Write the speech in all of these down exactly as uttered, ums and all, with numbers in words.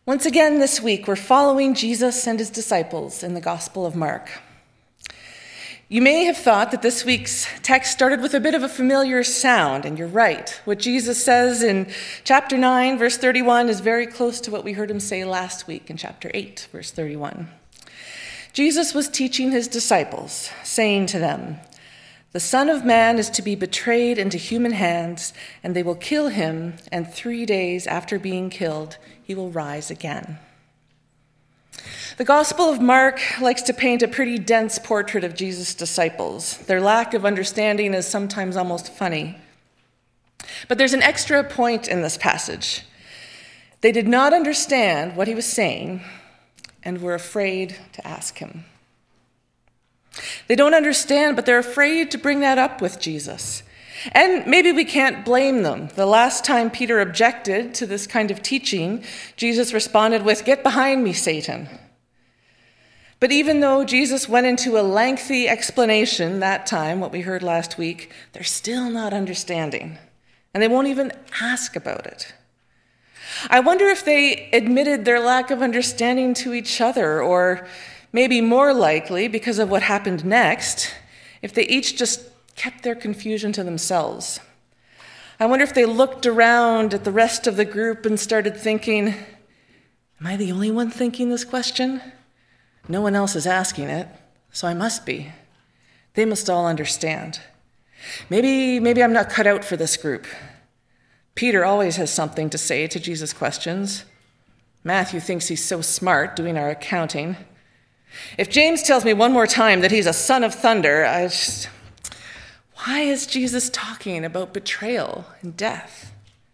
Once again this week, we're following Jesus and his disciples in the Gospel of Mark. You may have thought that this week's text started with a bit of a familiar sound, and you're right. What Jesus says in chapter nine, verse thirty-one, is very close to what we heard him say last week in chapter eight, verse thirty-one. Jesus was teaching his disciples, saying to them, "The Son of Man is to be betrayed into human hands, and they will kill him, and three days after being killed, he will rise again." The Gospel of Mark likes to paint a pretty dense portrait of Jesus' disciples. Their lack of understanding is sometimes almost funny. But there's an extra point in this passage. They did not understand what he was saying and were afraid to ask him. They don't understand, but they're afraid to bring that up with Jesus. And maybe we can't blame them. The last time Peter objected to this kind of teaching, Jesus responded with, "Get behind me, Satan." But even though Jesus went into a lengthy explanation that time, what we heard last week, they're still not understanding. And they won't even ask about it. I wonder if they admitted their lack of understanding to each other, or maybe more likely, because of what happened next, if they each just kept their confusion to themselves. I wonder if they looked around at the rest of the group and started thinking, am I the only one thinking this question? No one else is asking it, so I must be. They must all understand. Maybe, maybe I'm not cut out for this group. Peter always has something to say to Jesus' questions. Matthew thinks he's so smart doing our accounting. If James tells me one more time that he's a son of thunder, I just... Why is Jesus talking about betrayal and death?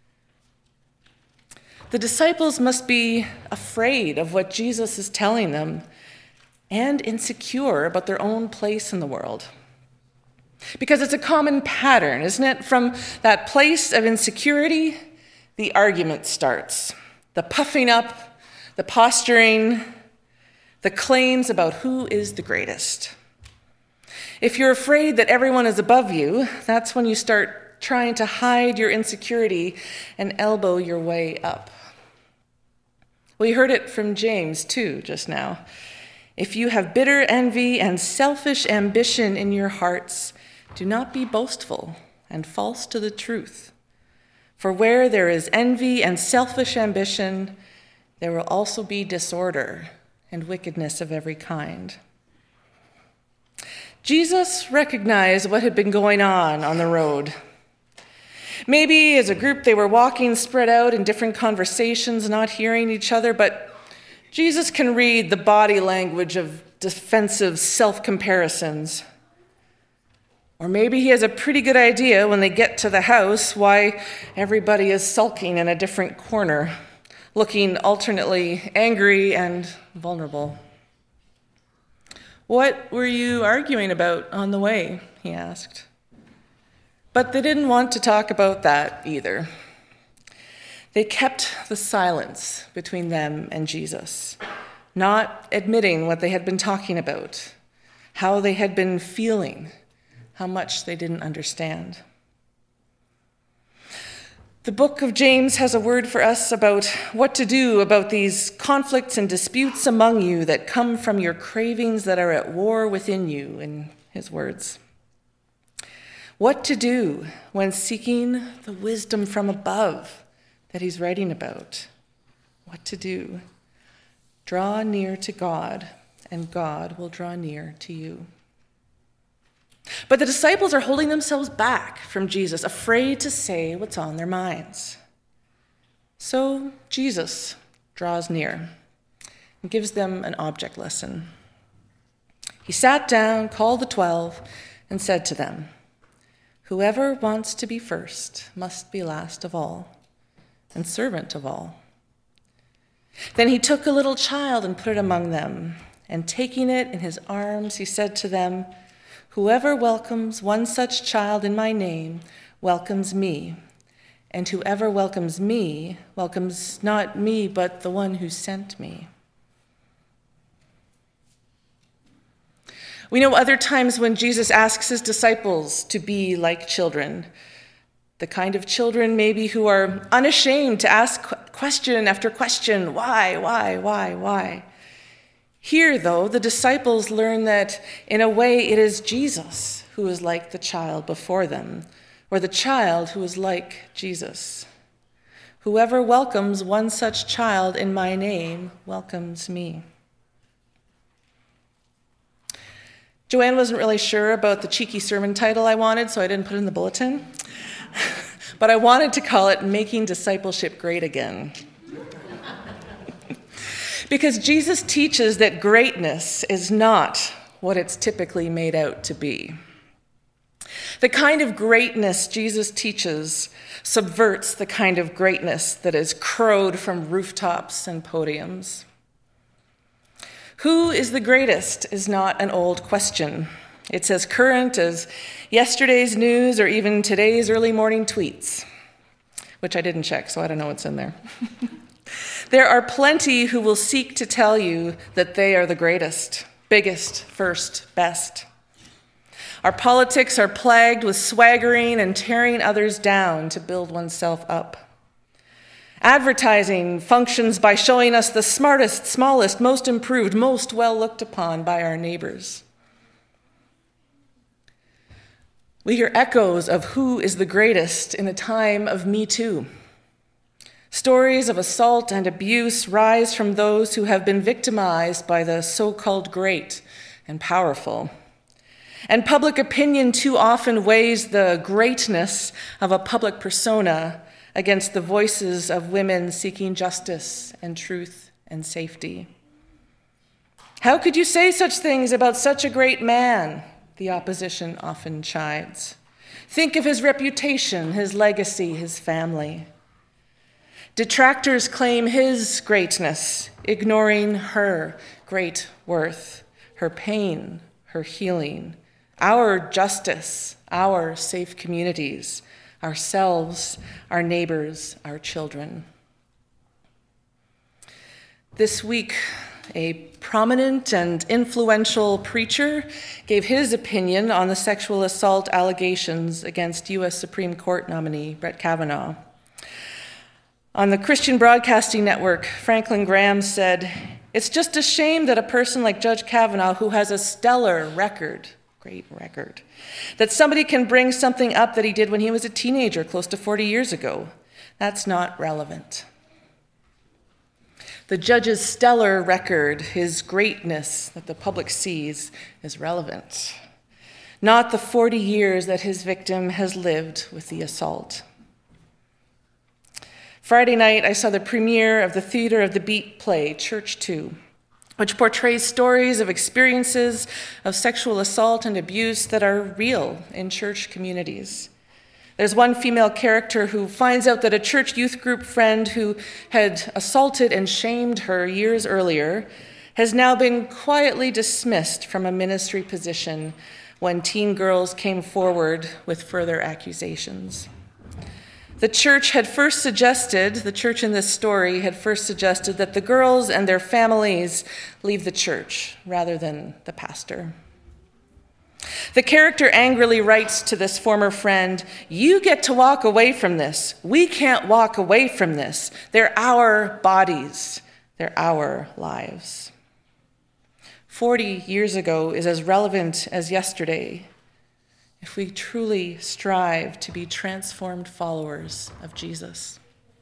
The disciples must be afraid of what Jesus is telling them and insecure about their own place in the world. Because it's a common pattern, isn't it? From that place of insecurity, the argument starts. The puffing up, the posturing, the claims about who is the greatest. If you're afraid that everyone is above you, that's when you start trying to hide your insecurity and elbow your way up. We heard it from James, too, just now. If you have bitter envy and selfish ambition in your hearts, do not be boastful and false to the truth. For where there is envy and selfish ambition, there will also be disorder and wickedness of every kind. Jesus recognized what had been going on on the road. Maybe as a group they were walking spread out in different conversations, not hearing each other, but Jesus can read the body language of defensive self-comparisons. Or maybe he has a pretty good idea when they get to the house why everybody is sulking in a different corner, looking alternately angry and vulnerable. "What were you arguing about on the way?" he asked. But they didn't want to talk about that either. They kept the silence between them and Jesus, not admitting what they had been talking about, how they had been feeling, how much they didn't understand. The book of James has a word for us about what to do about these conflicts and disputes among you that come from your cravings that are at war within you, in his words. What to do when seeking the wisdom from above that he's writing about. What to do. Draw near to God, and God will draw near to you. But the disciples are holding themselves back from Jesus, afraid to say what's on their minds. So Jesus draws near and gives them an object lesson. He sat down, called the twelve, and said to them, "Whoever wants to be first must be last of all, and servant of all." Then he took a little child and put it among them, and taking it in his arms, he said to them, "Whoever welcomes one such child in my name welcomes me, and whoever welcomes me welcomes not me, but the one who sent me." We know other times when Jesus asks his disciples to be like children. the kind of children maybe who are unashamed to ask question after question, why, why, why, why? Here, though, the disciples learn that in a way it is Jesus who is like the child before them, or the child who is like Jesus. Whoever welcomes one such child in my name welcomes me. Joanne wasn't really sure about the cheeky sermon title I wanted, so I didn't put it in the bulletin. But I wanted to call it Making Discipleship Great Again. Because Jesus teaches that greatness is not what it's typically made out to be. The kind of greatness Jesus teaches subverts the kind of greatness that is crowed from rooftops and podiums. Who is the greatest is not an old question. It's as current as yesterday's news or even today's early morning tweets, which I didn't check, so I don't know what's in there. There are plenty who will seek to tell you that they are the greatest, biggest, first, best. Our politics are plagued with swaggering and tearing others down to build oneself up. Advertising functions by showing us the smartest, smallest, most improved, most well looked upon by our neighbors. We hear echoes of who is the greatest in a time of Me Too. Stories of assault and abuse rise from those who have been victimized by the so-called great and powerful. And public opinion too often weighs the greatness of a public persona against the voices of women seeking justice and truth and safety. How could you say such things about such a great man? The opposition often chides. Think of his reputation, his legacy, his family. Detractors claim his greatness, ignoring her great worth, her pain, her healing, our justice, our safe communities, ourselves, our neighbors, our children. This week, a prominent and influential preacher gave his opinion on the sexual assault allegations against U S Supreme Court nominee Brett Kavanaugh. On the Christian Broadcasting Network, Franklin Graham said, "It's just a shame that a person like Judge Kavanaugh, who has a stellar record, great record, that somebody can bring something up that he did when he was a teenager close to forty years ago. That's not relevant." The judge's stellar record, his greatness that the public sees, is relevant, not the forty years that his victim has lived with the assault. Friday night, I saw the premiere of the Theater of the Beat play, Church Two, which portrays stories of experiences of sexual assault and abuse that are real in church communities. There's one female character who finds out that a church youth group friend who had assaulted and shamed her years earlier has now been quietly dismissed from a ministry position when teen girls came forward with further accusations. The church had first suggested, the church in this story had first suggested that the girls and their families leave the church rather than the pastor. The character angrily writes to this former friend, "You get to walk away from this. We can't walk away from this. They're our bodies. They're our lives." Forty years ago is as relevant as yesterday if we truly strive to be transformed followers of Jesus.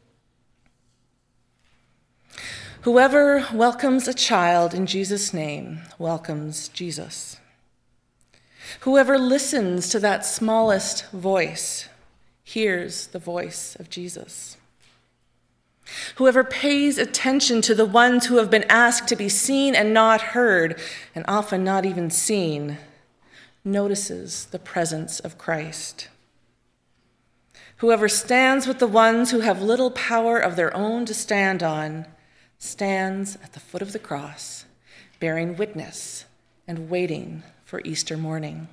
Whoever welcomes a child in Jesus' name welcomes Jesus. Whoever listens to that smallest voice hears the voice of Jesus. Whoever pays attention to the ones who have been asked to be seen and not heard, and often not even seen, notices the presence of Christ. Whoever stands with the ones who have little power of their own to stand on, stands at the foot of the cross, bearing witness and waiting for Easter morning.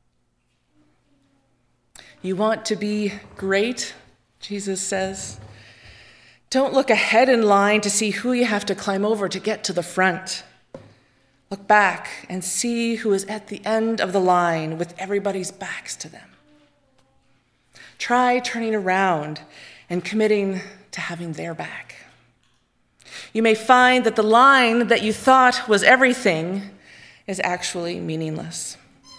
You want to be great, Jesus says? Don't look ahead in line to see who you have to climb over to get to the front. Look back and see who is at the end of the line with everybody's backs to them. Try turning around and committing to having their back. You may find that the line that you thought was everything is actually meaningless.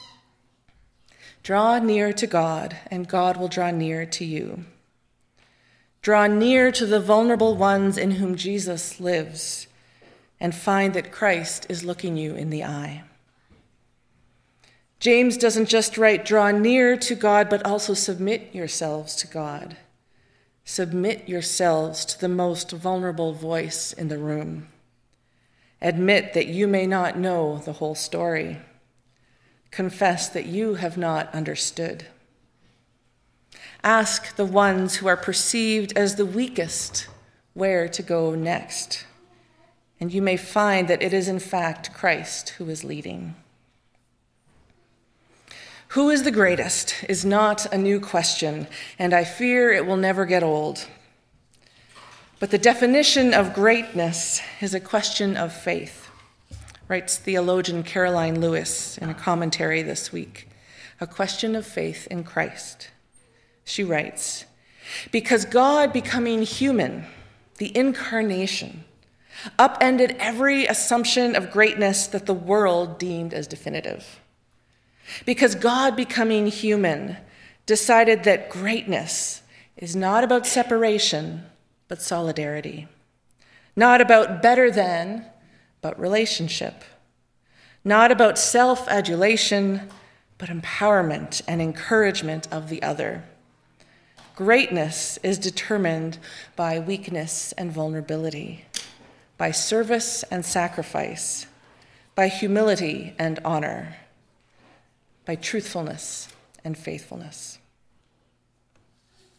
Draw near to God, and God will draw near to you. Draw near to the vulnerable ones in whom Jesus lives, and find that Christ is looking you in the eye. James doesn't just write, draw near to God, but also submit yourselves to God. Submit yourselves to the most vulnerable voice in the room. Admit that you may not know the whole story. Confess that you have not understood. Ask the ones who are perceived as the weakest where to go next, and you may find that it is in fact Christ who is leading. Who is the greatest is not a new question, and I fear it will never get old. But the definition of greatness is a question of faith, writes theologian Caroline Lewis in a commentary this week. A question of faith in Christ. She writes, because God becoming human, the incarnation, upended every assumption of greatness that the world deemed as definitive. Because God becoming human decided that greatness is not about separation, but solidarity. Not about better than, but relationship. Not about self-adulation, but empowerment and encouragement of the other. Greatness is determined by weakness and vulnerability, by service and sacrifice, by humility and honor, by truthfulness and faithfulness.